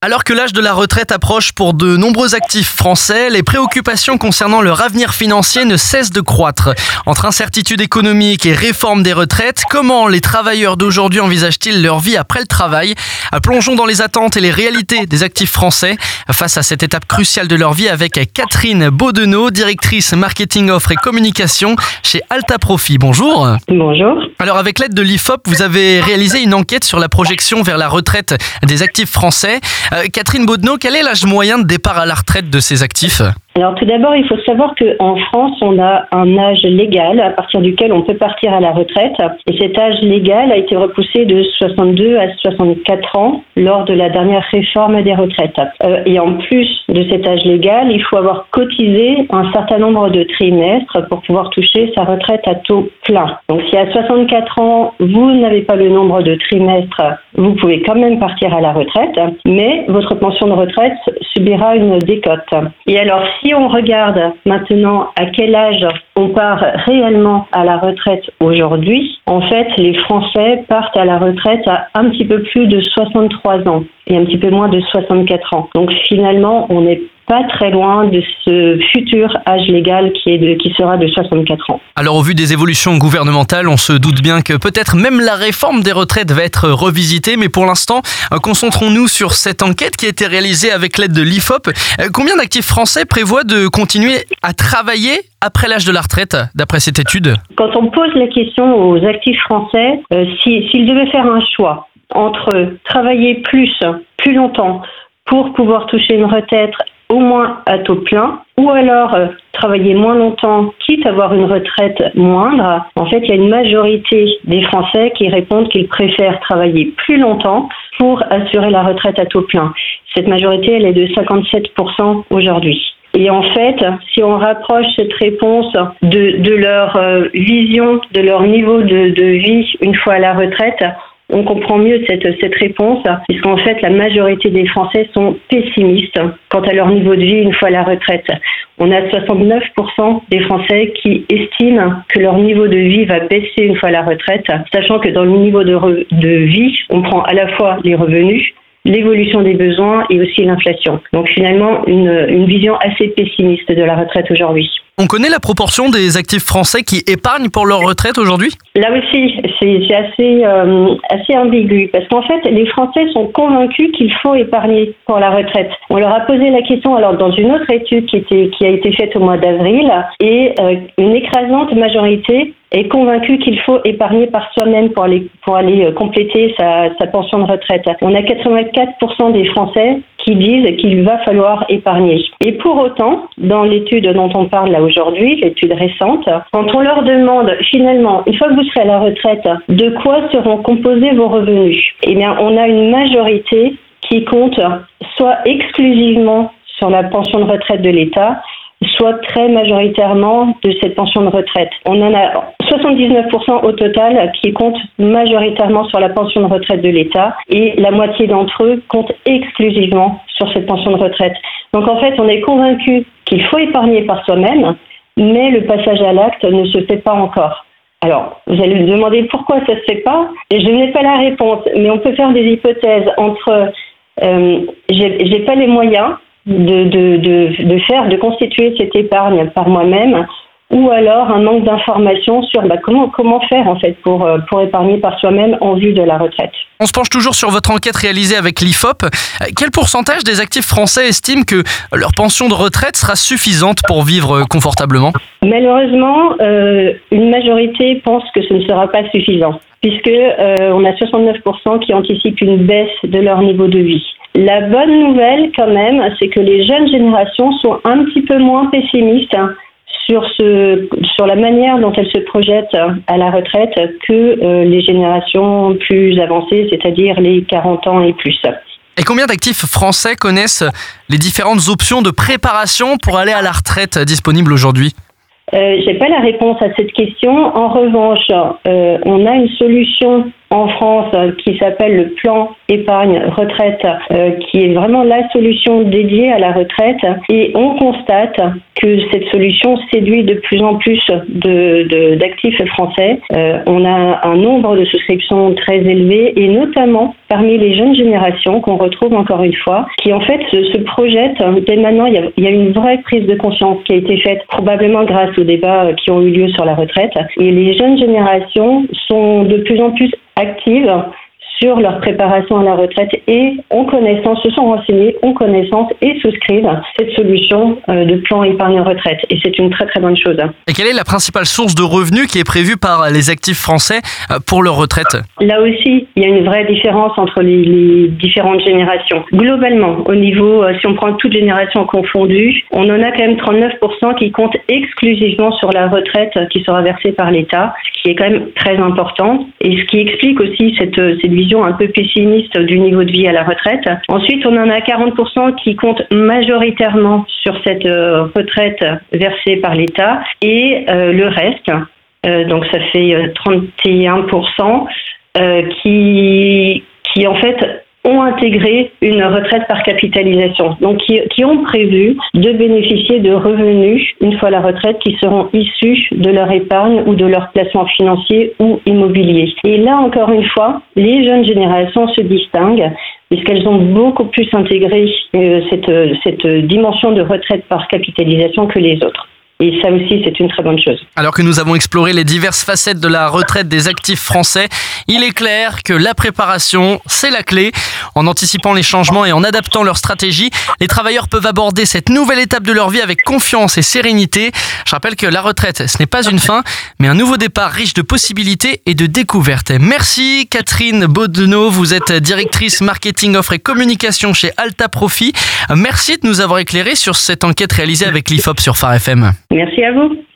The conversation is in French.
Alors que l'âge de la retraite approche pour de nombreux actifs français, les préoccupations concernant leur avenir financier ne cessent de croître. Entre incertitude économique et réforme des retraites, comment les travailleurs d'aujourd'hui envisagent-ils leur vie après le travail ? Plongeons dans les attentes et les réalités des actifs français face à cette étape cruciale de leur vie avec Catherine Beaudenot, directrice marketing offre et communication chez Alta Profit. Bonjour. Bonjour. Alors avec l'aide de l'IFOP, vous avez réalisé une enquête sur la projection vers la retraite des actifs français. Catherine Beaudenot, quel est l'âge moyen de départ à la retraite de ces actifs ? Alors tout d'abord, il faut savoir qu'en France, on a un âge légal à partir duquel on peut partir à la retraite. Et cet âge légal a été repoussé de 62 à 64 ans lors de la dernière réforme des retraites. Et en plus de cet âge légal, il faut avoir cotisé un certain nombre de trimestres pour pouvoir toucher sa retraite à taux plein. Donc si à 64 ans, vous n'avez pas le nombre de trimestres, vous pouvez quand même partir à la retraite, mais votre pension de retraite subira une décote. Et alors, si on regarde maintenant à quel âge on part réellement à la retraite aujourd'hui, en fait, les Français partent à la retraite à un petit peu plus de 63 ans et un petit peu moins de 64 ans. Donc finalement, on n'est pas très loin de ce futur âge légal qui sera de 64 ans. Alors au vu des évolutions gouvernementales, on se doute bien que peut-être même la réforme des retraites va être revisitée, mais pour l'instant, concentrons-nous sur cette enquête qui a été réalisée avec l'aide de l'IFOP. Combien d'actifs français prévoient de continuer à travailler après l'âge de la retraite, d'après cette étude ? Quand on pose la question aux actifs français, s'ils devaient faire un choix entre travailler plus longtemps pour pouvoir toucher une retraite au moins à taux plein, ou alors travailler moins longtemps, quitte à avoir une retraite moindre, en fait, il y a une majorité des Français qui répondent qu'ils préfèrent travailler plus longtemps pour assurer la retraite à taux plein. Cette majorité, elle est de 57% aujourd'hui. Et en fait, si on rapproche cette réponse de leur vision, de leur niveau de vie une fois à la retraite, on comprend mieux cette réponse, puisqu'en fait, la majorité des Français sont pessimistes quant à leur niveau de vie une fois à la retraite. On a 69% des Français qui estiment que leur niveau de vie va baisser une fois à la retraite, sachant que dans le niveau de vie, on prend à la fois les revenus, l'évolution des besoins et aussi l'inflation. Donc finalement, une vision assez pessimiste de la retraite aujourd'hui. On connaît la proportion des actifs français qui épargnent pour leur retraite aujourd'hui ? Là aussi, c'est assez ambigu parce qu'en fait, les Français sont convaincus qu'il faut épargner pour la retraite. On leur a posé la question alors dans une autre étude qui a été faite au mois d'avril et une écrasante majorité est convaincue qu'il faut épargner par soi-même pour aller compléter sa pension de retraite. On a 84% des Français qui disent qu'il va falloir épargner. Et pour autant, dans l'étude dont on parle là aujourd'hui, l'étude récente, quand on leur demande finalement, une fois que vous serez à la retraite, de quoi seront composés vos revenus ? Eh bien, on a une majorité qui compte soit exclusivement sur la pension de retraite de l'État, soit très majoritairement de cette pension de retraite. On en a 79% au total qui comptent majoritairement sur la pension de retraite de l'État et la moitié d'entre eux comptent exclusivement sur cette pension de retraite. Donc en fait, on est convaincu qu'il faut épargner par soi-même, mais le passage à l'acte ne se fait pas encore. Alors, vous allez me demander pourquoi ça se fait pas, et je n'ai pas la réponse, mais on peut faire des hypothèses entre j'ai pas les moyens de constituer cette épargne par moi-même, ou alors un manque d'informations sur comment faire en fait pour épargner par soi-même en vue de la retraite. On se penche toujours sur votre enquête réalisée avec l'IFOP. Quel pourcentage des actifs français estiment que leur pension de retraite sera suffisante pour vivre confortablement ? Malheureusement, une majorité pense que ce ne sera pas suffisant, puisque on a 69% qui anticipent une baisse de leur niveau de vie. La bonne nouvelle quand même, c'est que les jeunes générations sont un petit peu moins pessimistes sur la manière dont elles se projettent à la retraite que les générations plus avancées, c'est-à-dire les 40 ans et plus. Et combien d'actifs français connaissent les différentes options de préparation pour aller à la retraite disponibles aujourd'hui ? J'ai pas la réponse à cette question. En revanche, on a une solution en France qui s'appelle le plan épargne retraite, qui est vraiment la solution dédiée à la retraite. Et on constate que cette solution séduit de plus en plus d'actifs français. On a un nombre de souscriptions très élevé, et notamment parmi les jeunes générations qu'on retrouve encore une fois, qui en fait se projettent. Dès maintenant, il y a une vraie prise de conscience qui a été faite, probablement grâce aux débats qui ont eu lieu sur la retraite. Et les jeunes générations sont de plus en plus actives sur leur préparation à la retraite et se sont renseignés, ont connaissance et souscrivent cette solution de plan épargne retraite. Et c'est une très très bonne chose. Et quelle est la principale source de revenus qui est prévue par les actifs français pour leur retraite ? Là aussi, il y a une vraie différence entre les différentes générations. Globalement, au niveau, si on prend toutes générations confondues, on en a quand même 39% qui comptent exclusivement sur la retraite qui sera versée par l'État, ce qui est quand même très important et ce qui explique aussi cette vision un peu pessimiste du niveau de vie à la retraite. Ensuite, on en a 40% qui comptent majoritairement sur cette retraite versée par l'État et le reste, donc ça fait 31%, qui en fait ont intégré une retraite par capitalisation, donc qui ont prévu de bénéficier de revenus une fois la retraite qui seront issus de leur épargne ou de leur placement financier ou immobilier. Et là, encore une fois, les jeunes générations se distinguent puisqu'elles ont beaucoup plus intégré cette dimension de retraite par capitalisation que les autres. Et ça aussi, c'est une très bonne chose. Alors que nous avons exploré les diverses facettes de la retraite des actifs français, il est clair que la préparation, c'est la clé. En anticipant les changements et en adaptant leur stratégie, les travailleurs peuvent aborder cette nouvelle étape de leur vie avec confiance et sérénité. Je rappelle que la retraite, ce n'est pas une fin, mais un nouveau départ riche de possibilités et de découvertes. Merci Catherine Baudenot, vous êtes directrice marketing, offre et communication chez Alta Profit. Merci de nous avoir éclairé sur cette enquête réalisée avec l'IFOP sur Phare FM. Merci à vous.